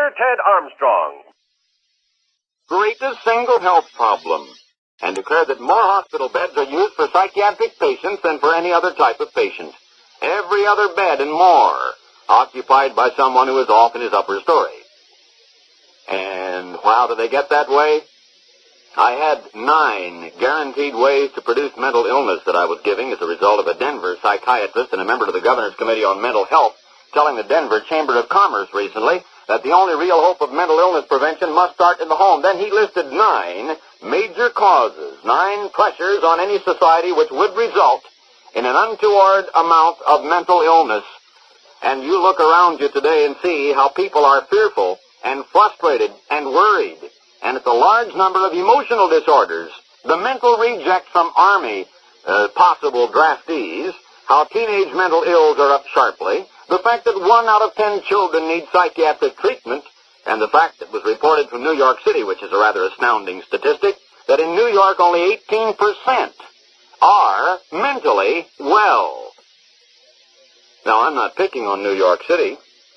Dr. Ted Armstrong. Greatest single health problem, and declare that more hospital beds are used for psychiatric patients than for any other type of patient. Every other bed and more occupied by someone who is off in his upper story. And how do they get that way? I had 9 guaranteed ways to produce mental illness that I was giving as a result of a Denver psychiatrist and a member of the Governor's Committee on Mental Health telling the Denver Chamber of Commerce recently that the only real hope of mental illness prevention must start in the home. Then he listed 9 major causes, 9 pressures on any society which would result in an untoward amount of mental illness. And you look around you today and see how people are fearful and frustrated and worried. And it's a large number of emotional disorders. The mental reject from Army possible draftees, how teenage mental ills are up sharply, the fact that 1 out of 10 children need psychiatric treatment, and the fact that was reported from New York City, which is a rather astounding statistic, that in New York only 18% are mentally well. Now, I'm not picking on New York City,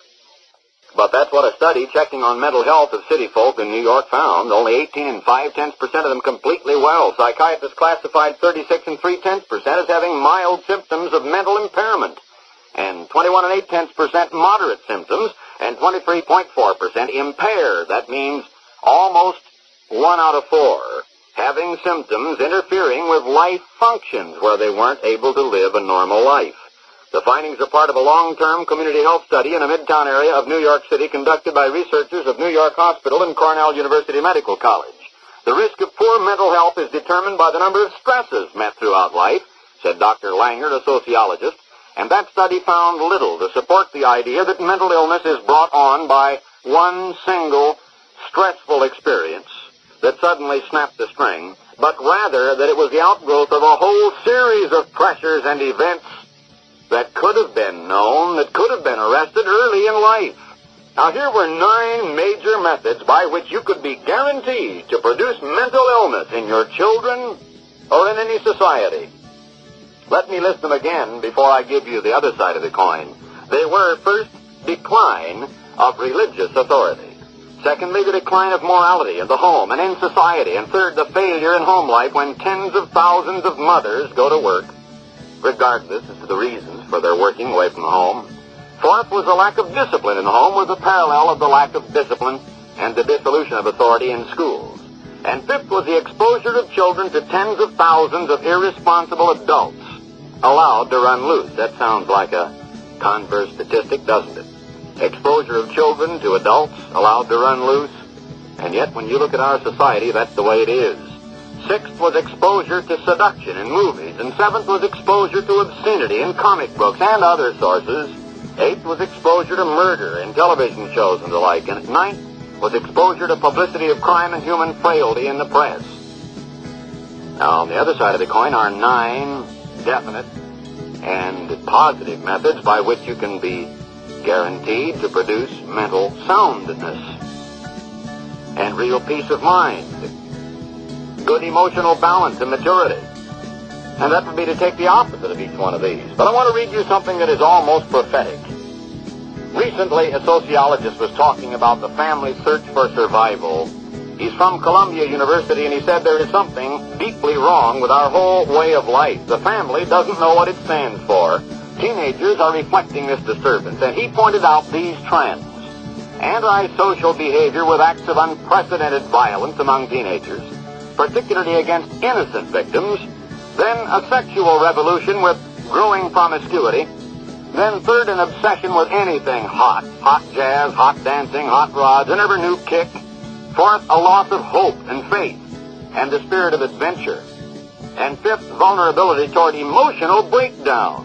but that's what a study checking on mental health of city folk in New York found. Only 18 and 5/10% of them completely well. Psychiatrists classified 36 and 3/10% as having mild symptoms of mental impairment, and 21 and 8/10% moderate symptoms, and 23.4% impaired. That means almost 1 out of 4 having symptoms interfering with life functions where they weren't able to live a normal life. The findings are part of a long-term community health study in a midtown area of New York City conducted by researchers of New York Hospital and Cornell University Medical College. The risk of poor mental health is determined by the number of stresses met throughout life, said Dr. Langer, a sociologist, and that study found little to support the idea that mental illness is brought on by one single stressful experience that suddenly snapped the string, but rather that it was the outgrowth of a whole series of pressures and events that could have been known, that could have been arrested early in life. Now, here were 9 major methods by which you could be guaranteed to produce mental illness in your children or in any society. Let me list them again before I give you the other side of the coin. They were, first, decline of religious authority. Secondly, the decline of morality in the home and in society. And third, the failure in home life when tens of thousands of mothers go to work, regardless as to the reasons for their working away from the home. Fourth was the lack of discipline in the home, with a parallel of the lack of discipline and the dissolution of authority in schools. And fifth was the exposure of children to tens of thousands of irresponsible adults allowed to run loose. That sounds like a converse statistic, doesn't it? Exposure of children to adults allowed to run loose. And yet, when you look at our society, that's the way it is. Sixth was exposure to seduction in movies, and seventh was exposure to obscenity in comic books and other sources. Eighth was exposure to murder in television shows and the like, and ninth was exposure to publicity of crime and human frailty in the press. Now, on the other side of the coin are 9 definite and positive methods by which you can be guaranteed to produce mental soundness and real peace of mind, good emotional balance and maturity. And that would be to take the opposite of each one of these. But I want to read you something that is almost prophetic. Recently, a sociologist was talking about the family search for survival. He's from Columbia University, and he said there is something deeply wrong with our whole way of life. The family doesn't know what it stands for. Teenagers are reflecting this disturbance, and he pointed out these trends. Antisocial behavior with acts of unprecedented violence among teenagers, particularly against innocent victims, then a sexual revolution with growing promiscuity, then third, an obsession with anything hot, hot jazz, hot dancing, hot rods, and every new kick, fourth, a loss of hope and faith and the spirit of adventure, and fifth, vulnerability toward emotional breakdown.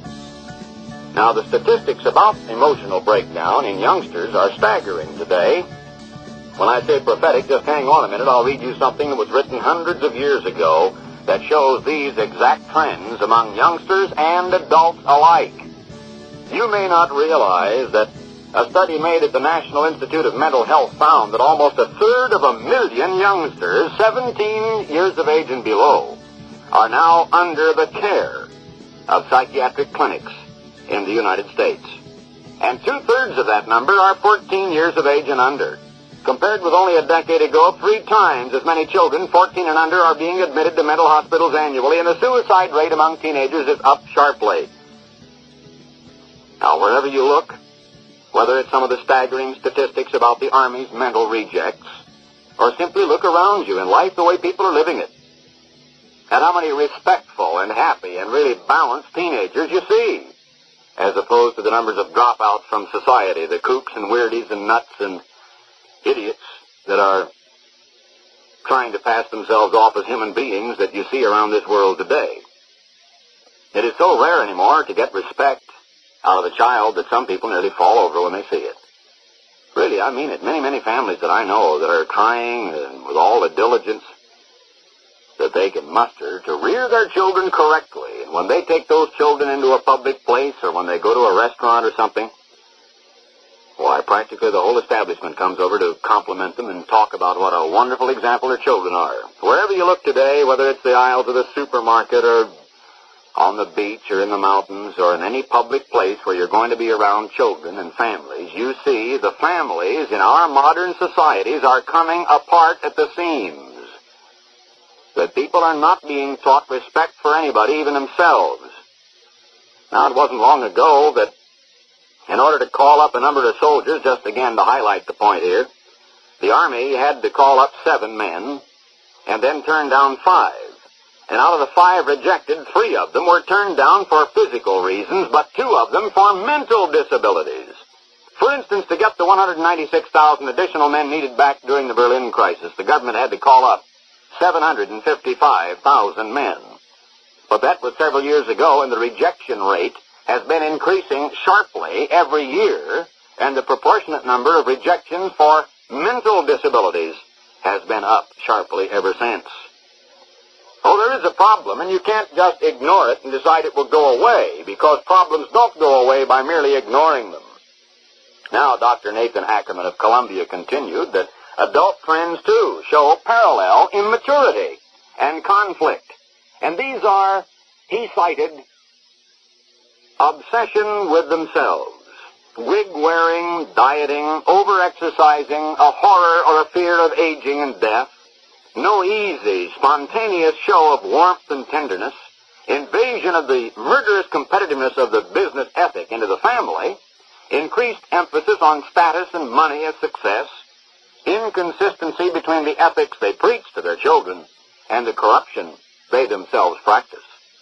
Now, the statistics about emotional breakdown in youngsters are staggering today. When I say prophetic, just hang on a minute. I'll read you something that was written hundreds of years ago that shows these exact trends among youngsters and adults alike. You may not realize that a study made at the National Institute of Mental Health found that almost 1/3 of 1,000,000 youngsters, 17 years of age and below, are now under the care of psychiatric clinics in the United States. And 2/3 of that number are 14 years of age and under. Compared with only a decade ago, 3 times as many children, 14 and under, are being admitted to mental hospitals annually, and the suicide rate among teenagers is up sharply. Now, wherever you look, whether it's some of the staggering statistics about the Army's mental rejects, or simply look around you in life the way people are living it, and how many respectful and happy and really balanced teenagers you see, as opposed to the numbers of dropouts from society, the kooks and weirdies and nuts and idiots that are trying to pass themselves off as human beings that you see around this world today. It is so rare anymore to get respect out of a child that some people nearly fall over when they see it. Really, I mean it. Many, many families that I know that are trying and with all the diligence that they can muster to rear their children correctly. And when they take those children into a public place or when they go to a restaurant or something, why, practically the whole establishment comes over to compliment them and talk about what a wonderful example their children are. Wherever you look today, whether it's the aisles of the supermarket or on the beach or in the mountains or in any public place where you're going to be around children and families, you see the families in our modern societies are coming apart at the seams. That people are not being taught respect for anybody, even themselves. Now, it wasn't long ago that in order to call up a number of soldiers, just again to highlight the point here, the Army had to call up 7 men and then turn down 5. And out of the 5 rejected, 3 of them were turned down for physical reasons, but 2 of them for mental disabilities. For instance, to get the 196,000 additional men needed back during the Berlin crisis, the government had to call up 755,000 men. But that was several years ago, and the rejection rate has been increasing sharply every year, and the proportionate number of rejections for mental disabilities has been up sharply ever since. Oh, there is a problem, and you can't just ignore it and decide it will go away, because problems don't go away by merely ignoring them. Now, Dr. Nathan Ackerman of Columbia continued that adult trends, too, show parallel immaturity and conflict. And these are, he cited, obsession with themselves, wig-wearing, dieting, over-exercising, a horror or a fear of aging and death, no easy, spontaneous show of warmth and tenderness, invasion of the murderous competitiveness of the business ethic into the family, increased emphasis on status and money as success, inconsistency between the ethics they preach to their children and the corruption they themselves practice.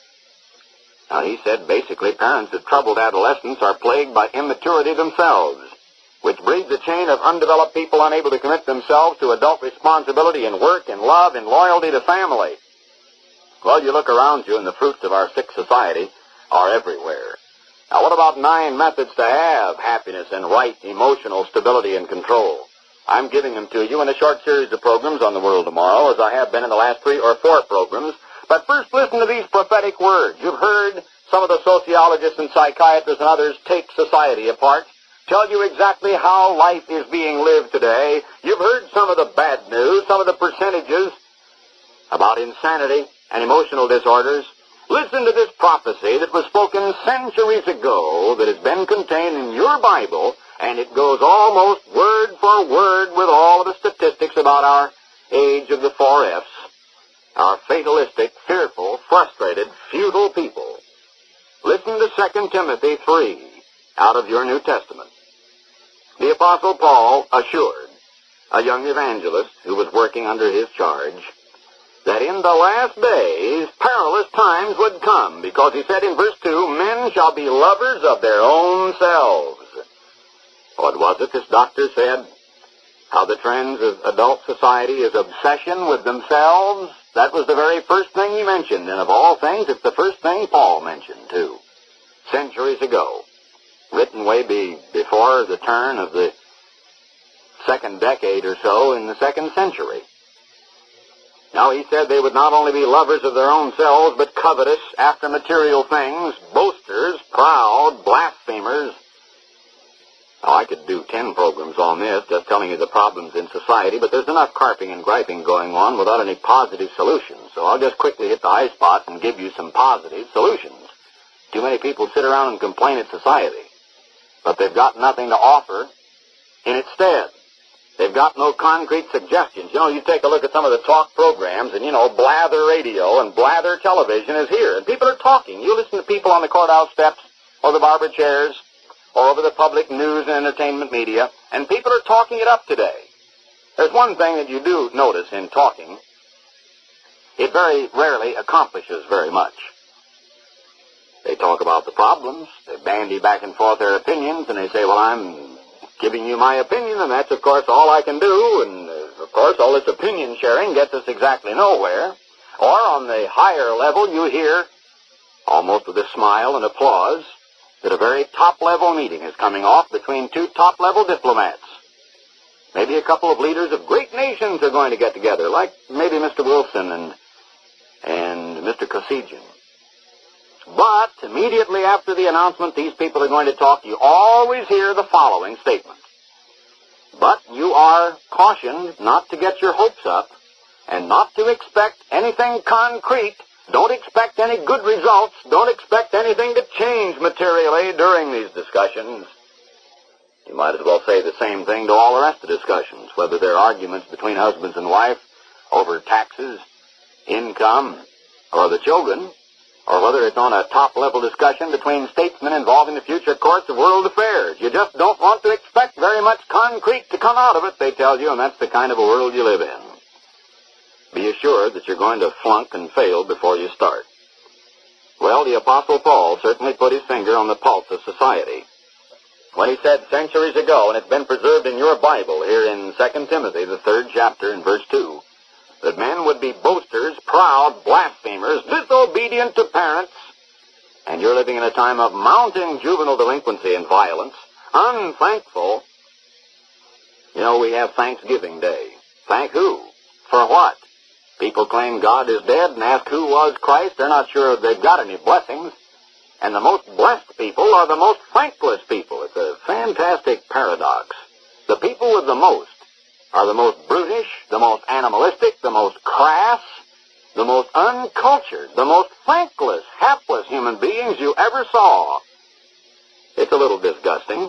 Now, he said basically parents of troubled adolescents are plagued by immaturity themselves, which breeds a chain of undeveloped people unable to commit themselves to adult responsibility in work, in love, in loyalty to family. Well, you look around you and the fruits of our sick society are everywhere. Now, what about 9 methods to have happiness and right emotional stability and control? I'm giving them to you in a short series of programs on The World Tomorrow, as I have been in the last 3 or 4 programs. But first, listen to these prophetic words. You've heard some of the sociologists and psychiatrists and others take society apart, tell you exactly how life is being lived today. You've heard some of the bad news, some of the percentages about insanity and emotional disorders. Listen to this prophecy that was spoken centuries ago that has been contained in your Bible, and it goes almost word for word with all of the statistics about our age of the 4 F's, our fatalistic, fearful, frustrated, futile people. Listen to 2 Timothy 3 out of your New Testament. The Apostle Paul assured a young evangelist who was working under his charge that in the last days perilous times would come, because he said in verse 2, men shall be lovers of their own selves. What was it this doctor said? How the trends of adult society is obsession with themselves? That was the very first thing he mentioned, and of all things, it's the first thing Paul mentioned, too, centuries ago, written way before the turn of the 2nd decade or so in the 2nd century. Now, he said they would not only be lovers of their own selves, but covetous after material things, boasters, proud, blasphemers. Now, I could do 10 programs on this, just telling you the problems in society, but there's enough carping and griping going on without any positive solutions. So I'll just quickly hit the high spots and give you some positive solutions. Too many people sit around and complain at society. but they've got nothing to offer in its stead. They've got no concrete suggestions. You know, you take a look at some of the talk programs, and, you know, blather radio and blather television is here, and people are talking. You listen to people on the courthouse steps or the barber chairs or over the public news and entertainment media, and people are talking it up today. There's one thing that you do notice in talking. It very rarely accomplishes very much. They talk about the problems, they bandy back and forth their opinions, and they say, well, I'm giving you my opinion, and that's, of course, all I can do, and, of course, all this opinion sharing gets us exactly nowhere. Or on the higher level, you hear, almost with a smile and applause, that a very top-level meeting is coming off between two top-level diplomats. Maybe a couple of leaders of great nations are going to get together, like maybe Mr. Wilson and Mr. Kosygin. But immediately after the announcement these people are going to talk, you always hear the following statement. But you are cautioned not to get your hopes up and not to expect anything concrete. Don't expect any good results. Don't expect anything to change materially during these discussions. You might as well say the same thing to all the rest of the discussions, whether they're arguments between husbands and wife over taxes, income, or the children, or whether it's on a top-level discussion between statesmen involving the future course of world affairs. You just don't want to expect very much concrete to come out of it, they tell you, and that's the kind of a world you live in. Be assured that you're going to flunk and fail before you start. Well, the Apostle Paul certainly put his finger on the pulse of society when he said centuries ago, and it's been preserved in your Bible here in 2 Timothy, the 3rd chapter in verse 2, that men would be boasters, proud, blasphemers, disobedient to parents, and you're living in a time of mounting juvenile delinquency and violence, unthankful. You know, we have Thanksgiving Day. Thank who? For what? People claim God is dead and ask who was Christ. They're not sure if they've got any blessings. And the most blessed people are the most thankless people. It's a fantastic paradox. The people with the most are the most brutish, the most animalistic, the most crass, the most uncultured, the most thankless, hapless human beings you ever saw. It's a little disgusting.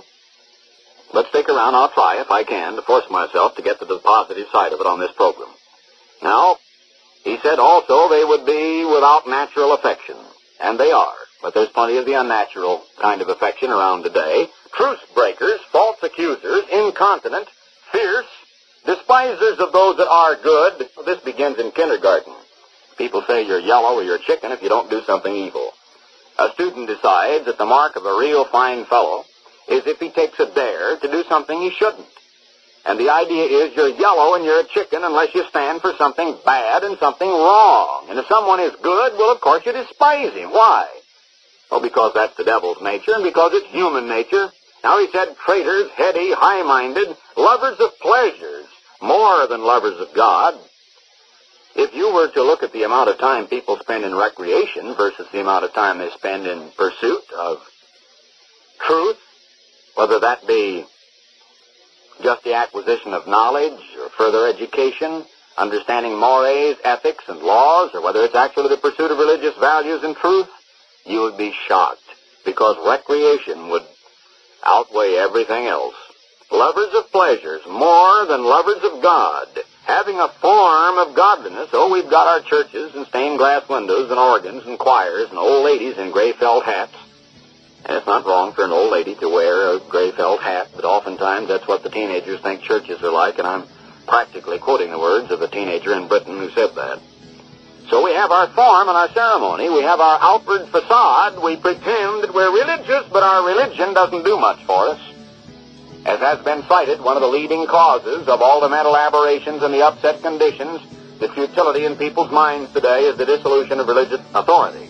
But stick around. I'll try, if I can, to force myself to get to the positive side of it on this program. Now, he said also they would be without natural affection. And they are. But there's plenty of the unnatural kind of affection around today. Truce breakers, false accusers, incontinent, fierce, despisers of those that are good. Well, this begins in kindergarten. People say you're yellow or you're chicken if you don't do something evil. A student decides that the mark of a real fine fellow is if he takes a dare to do something he shouldn't. And the idea is you're yellow and you're a chicken unless you stand for something bad and something wrong. And if someone is good, well, of course you despise him. Why? Well, because that's the devil's nature and because it's human nature. Now, he said traitors, heady, high-minded, lovers of pleasures, more than lovers of God. If you were to look at the amount of time people spend in recreation versus the amount of time they spend in pursuit of truth, whether that be just the acquisition of knowledge or further education, understanding mores, ethics, and laws, or whether it's actually the pursuit of religious values and truth, you would be shocked, because recreation would outweigh everything else. Lovers of pleasures more than lovers of God, having a form of godliness. Oh, we've got our churches and stained glass windows and organs and choirs and old ladies in gray felt hats. And it's not wrong for an old lady to wear a gray felt hat, but oftentimes that's what the teenagers think churches are like, and I'm practically quoting the words of a teenager in Britain who said that. So we have our form and our ceremony. We have our outward facade. We pretend that we're religious, but our religion doesn't do much for us. As has been cited, one of the leading causes of all the mental aberrations and the upset conditions, the futility in people's minds today is the dissolution of religious authority,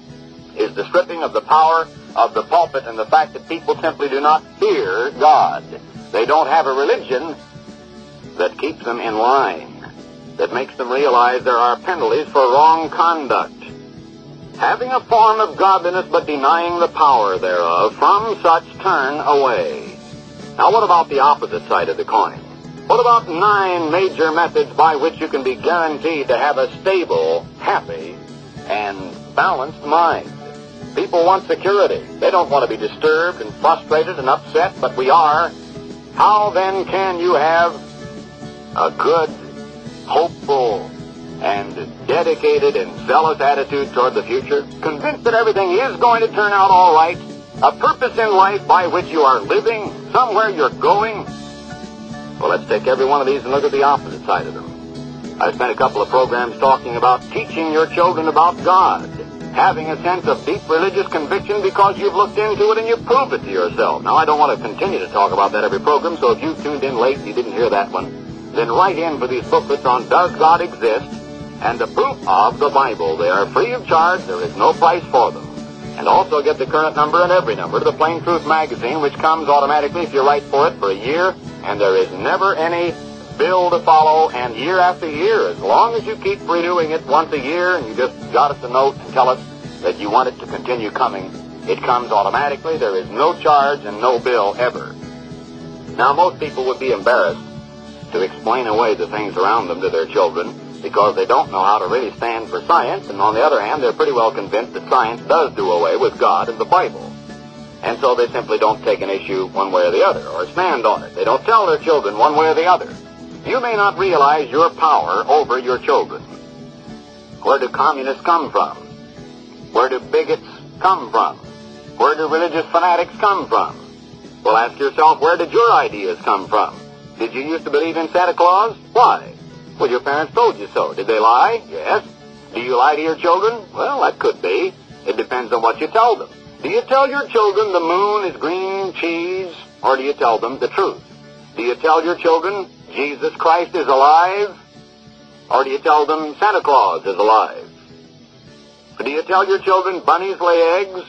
is the stripping of the power of the pulpit and the fact that people simply do not fear God. They don't have a religion that keeps them in line, that makes them realize there are penalties for wrong conduct. Having a form of godliness but denying the power thereof, from such turn away. Now, what about the opposite side of the coin? What about 9 major methods by which you can be guaranteed to have a stable, happy, and balanced mind? People want security. They don't want to be disturbed and frustrated and upset, but we are. How then can you have a good, hopeful, and dedicated and zealous attitude toward the future? Convinced that everything is going to turn out all right? A purpose in life by which you are living? Somewhere you're going? Well, let's take every one of these and look at the opposite side of them. I spent a couple of programs talking about teaching your children about God, having a sense of deep religious conviction because you've looked into it and you've proved it to yourself. Now, I don't want to continue to talk about that every program, so if you tuned in late and you didn't hear that one, then write in for these booklets on Does God Exist and the proof of the Bible. They are free of charge. There is no price for them. And also get the current number and every number to the Plain Truth magazine, which comes automatically if you write for it for a year, and there is never any bill to follow, and year after year, as long as you keep renewing it once a year and you just jot us a note and tell us that you want it to continue coming, it comes automatically. There is no charge and no bill ever. Now, most people would be embarrassed to explain away the things around them to their children because they don't know how to really stand for science, and on the other hand, they're pretty well convinced that science does do away with God and the Bible. And so they simply don't take an issue one way or the other, or stand on it. They don't tell their children one way or the other. You may not realize your power over your children. Where do communists come from? Where do bigots come from? Where do religious fanatics come from? Well, ask yourself, where did your ideas come from? Did you used to believe in Santa Claus? Why? Well, your parents told you so. Did they lie? Yes. Do you lie to your children? Well, that could be. It depends on what you tell them. Do you tell your children the moon is green cheese, or do you tell them the truth? Do you tell your children Jesus Christ is alive, or do you tell them Santa Claus is alive? Do you tell your children bunnies lay eggs,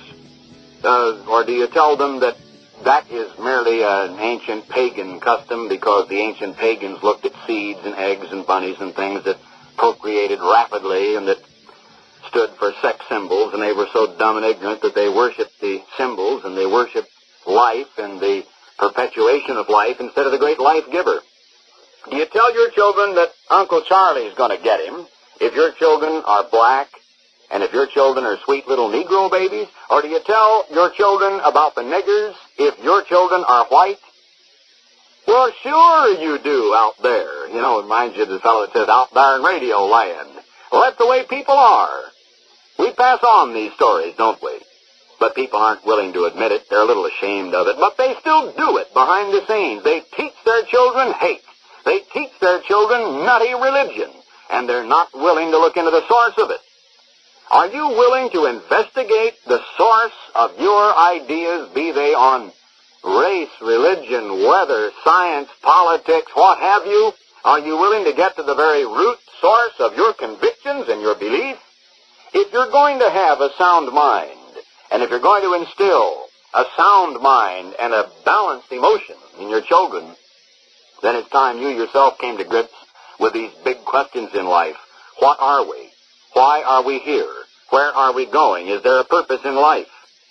or do you tell them that that is merely an ancient pagan custom because the ancient pagans looked at seeds and eggs and bunnies and things that procreated rapidly and that stood for sex symbols, and they were so dumb and ignorant that they worshipped the symbols and they worshipped life and the perpetuation of life instead of the great life giver? Do you tell your children that Uncle Charlie's going to get him if your children are black and if your children are sweet little Negro babies? Or do you tell your children about the niggers if your children are white? Well, sure you do out there. You know, it reminds you of the fellow that says out there in radio land. Well, that's the way people are. We pass on these stories, don't we? But people aren't willing to admit it. They're a little ashamed of it. But they still do it behind the scenes. They teach their children hate. They teach their children nutty religion. And they're not willing to look into the source of it. Are you willing to investigate the source of your ideas, be they on race, religion, weather, science, politics, what have you? Are you willing to get to the very root source of your convictions and your beliefs? If you're going to have a sound mind, and if you're going to instill a sound mind and a balanced emotion in your children, then it's time you yourself came to grips with these big questions in life. What are we? Why are we here? Where are we going? Is there a purpose in life?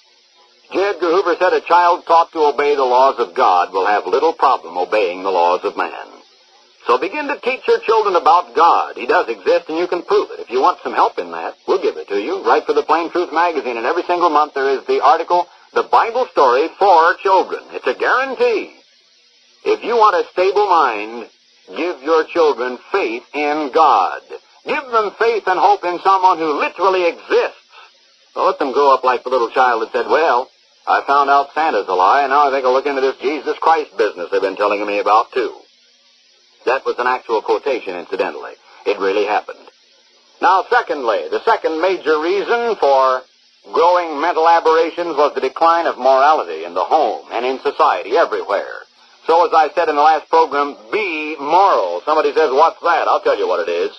J. Edgar Hoover said a child taught to obey the laws of God will have little problem obeying the laws of man. So begin to teach your children about God. He does exist, and you can prove it. If you want some help in that, we'll give it to you. Write for the Plain Truth magazine, and every single month there is the article, The Bible Story for Children. It's a guarantee. If you want a stable mind, give your children faith in God. Give them faith and hope in someone who literally exists. So let them grow up like the little child that said, well, I found out Santa's a lie, and now I think I'll look into this Jesus Christ business they've been telling me about, too. That was an actual quotation, incidentally. It really happened. Now, secondly, the second major reason for growing mental aberrations was the decline of morality in the home and in society everywhere. So, as I said in the last program, be moral. Somebody says, what's that? I'll tell you what it is.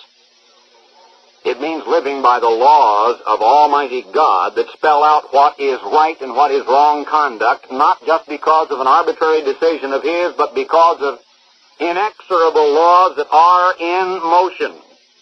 It means living by the laws of Almighty God that spell out what is right and what is wrong conduct, not just because of an arbitrary decision of His, but because of inexorable laws that are in motion.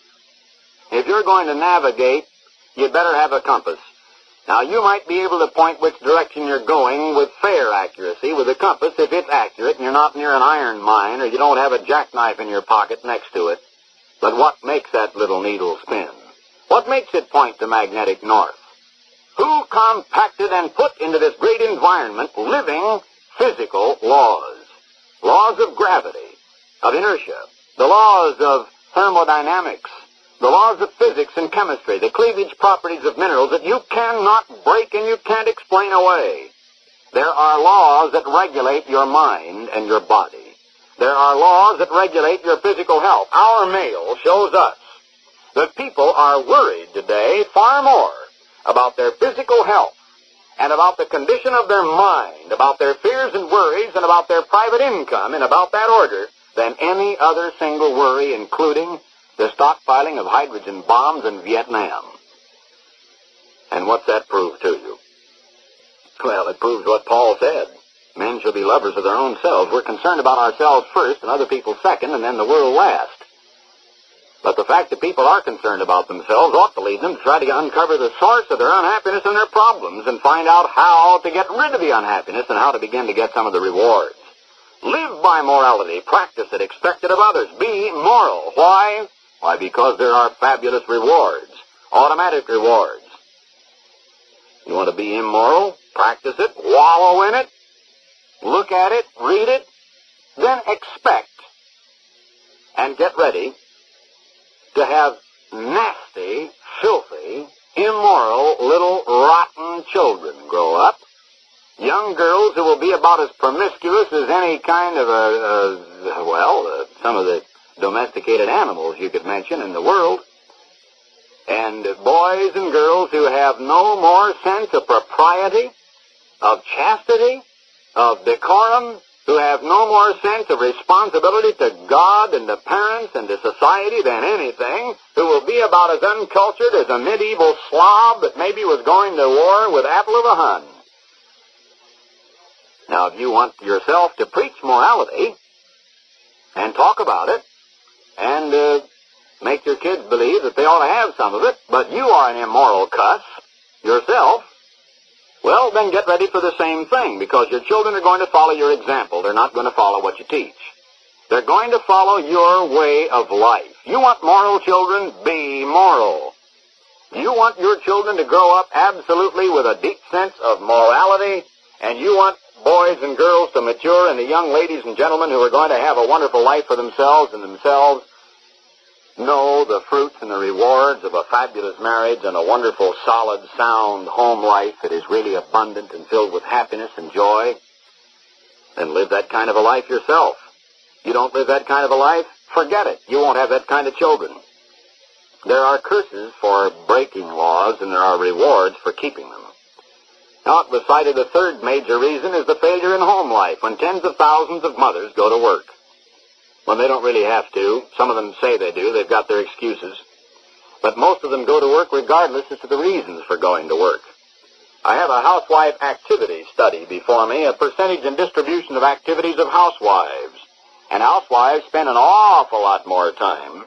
If you're going to navigate, you better have a compass. Now, you might be able to point which direction you're going with fair accuracy with a compass if it's accurate and you're not near an iron mine or you don't have a jackknife in your pocket next to it. But what makes that little needle spin? What makes it point to magnetic north? Who compacted and put into this great environment living physical laws? Laws of gravity, of inertia, the laws of thermodynamics, the laws of physics and chemistry, the cleavage properties of minerals that you cannot break and you can't explain away. There are laws that regulate your mind and your body. There are laws that regulate your physical health. Our mail shows us that people are worried today far more about their physical health and about the condition of their mind, about their fears and worries, and about their private income, and about that order, than any other single worry, including the stockpiling of hydrogen bombs in Vietnam. And what's that prove to you? Well, it proves what Paul said. Men shall be lovers of their own selves. We're concerned about ourselves first, and other people second, and then the world last. But the fact that people are concerned about themselves ought to lead them to try to uncover the source of their unhappiness and their problems and find out how to get rid of the unhappiness and how to begin to get some of the rewards. Live by morality. Practice it. Expect it of others. Be moral. Why? Why, because there are fabulous rewards. Automatic rewards. You want to be immoral? Practice it. Wallow in it. Look at it. Read it. Then expect and get ready to have nasty, filthy, immoral, little rotten children grow up. Young girls who will be about as promiscuous as any kind of some of the domesticated animals you could mention in the world. And boys and girls who have no more sense of propriety, of chastity, of decorum, who have no more sense of responsibility to God and to parents and to society than anything, who will be about as uncultured as a medieval Slav that maybe was going to war with apple of a Hun. Now, if you want yourself to preach morality and talk about it and make your kids believe that they ought to have some of it, but you are an immoral cuss yourself, well, then get ready for the same thing, because your children are going to follow your example. They're not going to follow what you teach. They're going to follow your way of life. You want moral children? Be moral. You want your children to grow up absolutely with a deep sense of morality, and you want boys and girls to mature into young ladies and gentlemen who are going to have a wonderful life for themselves and themselves know the fruits and the rewards of a fabulous marriage and a wonderful, solid, sound home life that is really abundant and filled with happiness and joy, then live that kind of a life yourself. You don't live that kind of a life, forget it. You won't have that kind of children. There are curses for breaking laws, and there are rewards for keeping them. Now, it was cited the third major reason is the failure in home life, when tens of thousands of mothers go to work. When they don't really have to. Some of them say they do. They've got their excuses. But most of them go to work regardless as to the reasons for going to work. I have a housewife activity study before me, a percentage and distribution of activities of housewives. And housewives spend an awful lot more time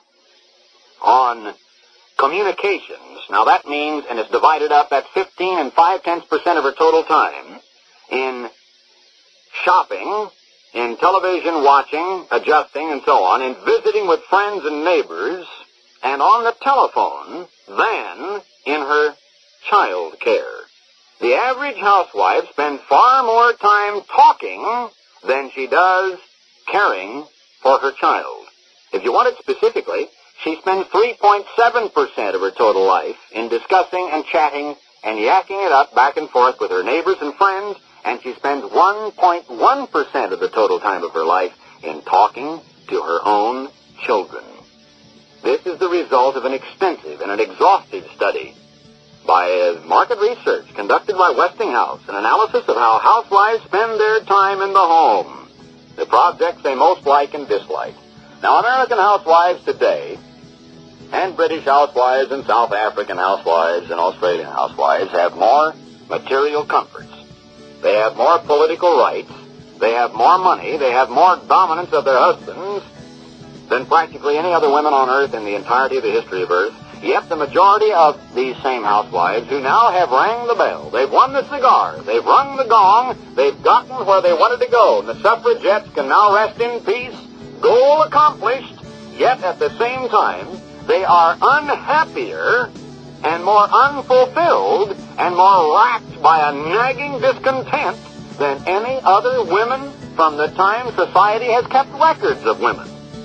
on communications. Now that means, and it's divided up, that's 15 and 5/10% of her total time in shopping, in television watching, adjusting, and so on, in visiting with friends and neighbors, and on the telephone, than in her child care. The average housewife spends far more time talking than she does caring for her child. If you want it specifically, she spends 3.7% of her total life in discussing and chatting and yakking it up back and forth with her neighbors and friends, and she spends 1.1% of the total time of her life in talking to her own children. This is the result of an extensive and an exhaustive study by market research conducted by Westinghouse, an analysis of how housewives spend their time in the home, the projects they most like and dislike. Now, American housewives today, and British housewives and South African housewives and Australian housewives have more material comforts. They have more political rights, they have more money, they have more dominance of their husbands than practically any other women on earth in the entirety of the history of earth. Yet the majority of these same housewives who now have rang the bell, they've won the cigar, they've rung the gong, they've gotten where they wanted to go, and the suffragettes can now rest in peace, goal accomplished, yet at the same time they are unhappier and more unfulfilled and more racked by a nagging discontent than any other women from the time society has kept records of women.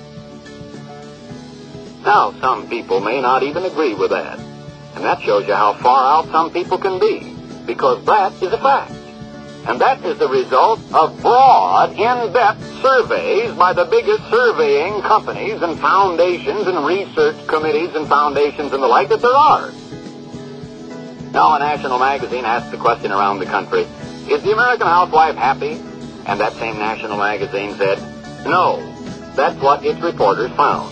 Now, some people may not even agree with that, and that shows you how far out some people can be, because that is a fact. And that is the result of broad, in-depth surveys by the biggest surveying companies and foundations and research committees and foundations and the like that there are. Now, a national magazine asked the question around the country, is the American housewife happy? And that same national magazine said, no. That's what its reporters found.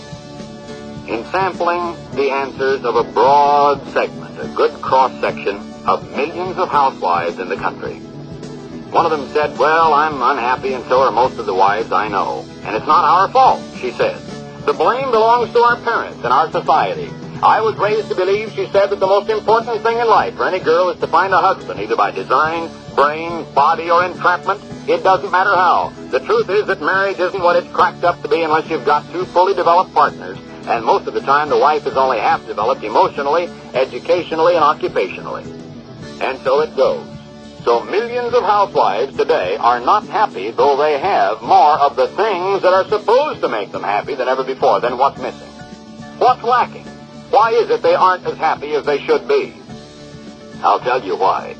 In sampling the answers of a broad segment, a good cross-section of millions of housewives in the country. One of them said, well, I'm unhappy and so are most of the wives I know. And it's not our fault, she said. The blame belongs to our parents and our society. I was raised to believe, she said, that the most important thing in life for any girl is to find a husband, either by design, brain, body, or entrapment. It doesn't matter how. The truth is that marriage isn't what it's cracked up to be unless you've got two fully developed partners. And most of the time, the wife is only half developed emotionally, educationally, and occupationally. And so it goes. So millions of housewives today are not happy, though they have more of the things that are supposed to make them happy than ever before. Then what's missing? What's lacking? Why is it they aren't as happy as they should be? I'll tell you why.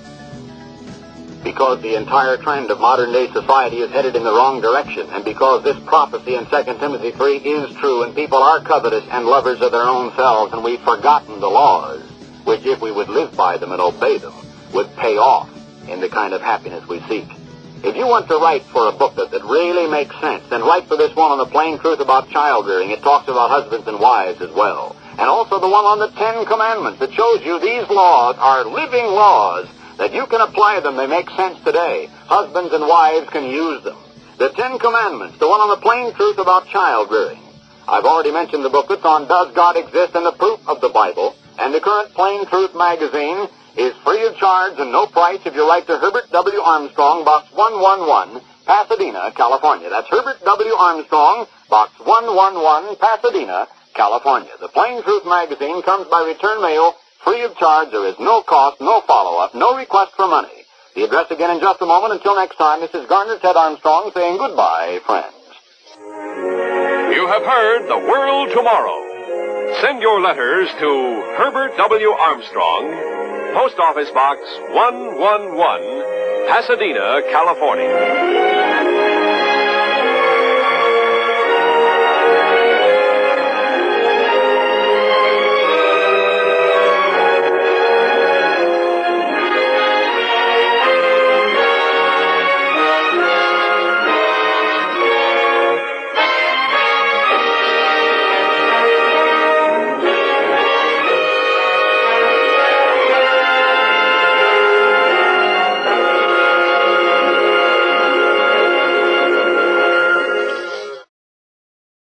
Because the entire trend of modern-day society is headed in the wrong direction, and because this prophecy in 2 Timothy 3 is true, and people are covetous and lovers of their own selves, and we've forgotten the laws, which if we would live by them and obey them, would pay off in the kind of happiness we seek. If you want to write for a booklet that really makes sense, then write for this one on the plain truth about child rearing. It talks about husbands and wives as well. And also the one on the 10 Commandments that shows you these laws are living laws that you can apply them. They make sense today. Husbands and wives can use them. The 10 Commandments, the one on the plain truth about child rearing. I've already mentioned the booklets on Does God Exist and the Proof of the Bible. And the current Plain Truth magazine is free of charge and no price if you write to Herbert W. Armstrong, Box 111, Pasadena, California. That's Herbert W. Armstrong, Box 111, Pasadena, California. The Plain Truth magazine comes by return mail, free of charge. There is no cost, no follow-up, no request for money. The address again in just a moment. Until next time, this is Garner Ted Armstrong saying goodbye, friends. You have heard The World Tomorrow. Send your letters to Herbert W. Armstrong, Post Office Box 111, Pasadena, California.